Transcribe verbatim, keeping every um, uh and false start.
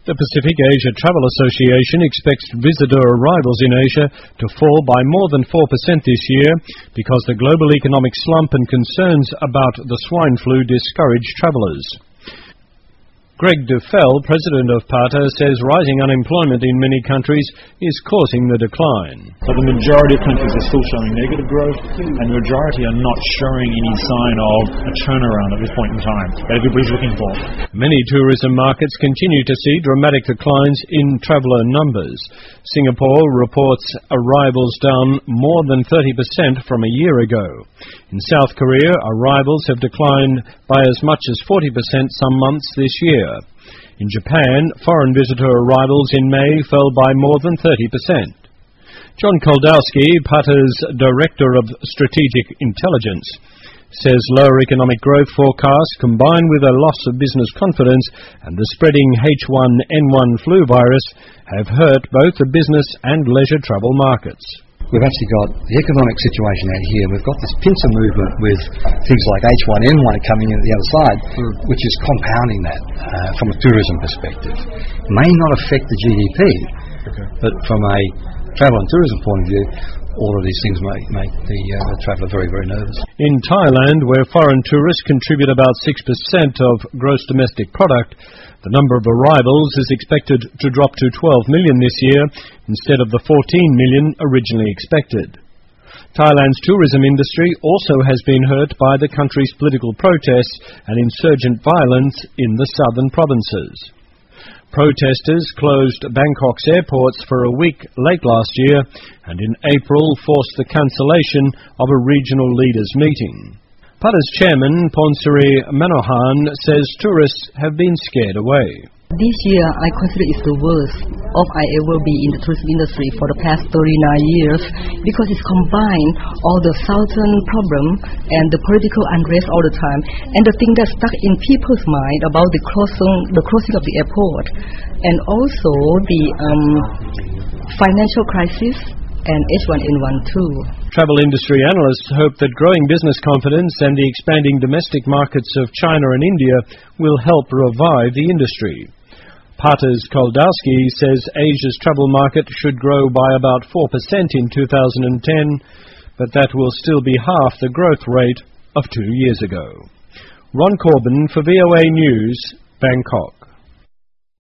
The Pacific Asia Travel Association expects visitor arrivals in Asia to fall by more than four percent this year because the global economic slump and concerns about the swine flu discourage travellers. Greg Dufell, president of PATA, says rising unemployment in many countries is causing the decline. So the majority of countries are still showing negative growth, and the majority are not showing any sign of a turnaround at this point in time that everybody's looking for. Many tourism markets continue to see dramatic declines in traveller numbers. Singapore reports arrivals down more than thirty percent from a year ago. In South Korea, arrivals have declined by as much as forty percent some months this year. In Japan, foreign visitor arrivals in May fell by more than thirty percent. John Koldowski, PATA's Director of Strategic Intelligence, says lower economic growth forecasts combined with a loss of business confidence and the spreading H one N one flu virus have hurt both the business and leisure travel markets. We've actually got the economic situation out here. We've got this pincer movement with things like H one N one coming in at the other side, mm. which is compounding that uh, from a tourism perspective. It may not affect the G D P, okay. but from a travel and tourism point of view, all of these things make, make the, uh, the traveller very, very nervous. In Thailand, where foreign tourists contribute about six percent of gross domestic product, the number of arrivals is expected to drop to twelve million this year instead of the fourteen million originally expected. Thailand's tourism industry also has been hurt by the country's political protests and insurgent violence in the southern provinces. Protesters closed Bangkok's airports for a week late last year and in April forced the cancellation of a regional leaders' meeting. PATA's chairman, Ponsuri Manohan, says tourists have been scared away. This year, I consider it's the worst of I ever be in the tourism industry for the past thirty-nine years because it's combined all the southern problem and the political unrest all the time and the thing that's stuck in people's mind about the closing, the closing of the airport and also the um, financial crisis and H one N one too. Travel industry analysts hope that growing business confidence and the expanding domestic markets of China and India will help revive the industry. PATA's Koldowski says Asia's travel market should grow by about four percent in two thousand ten, but that will still be half the growth rate of two years ago. Ron Corbin for V O A News, Bangkok.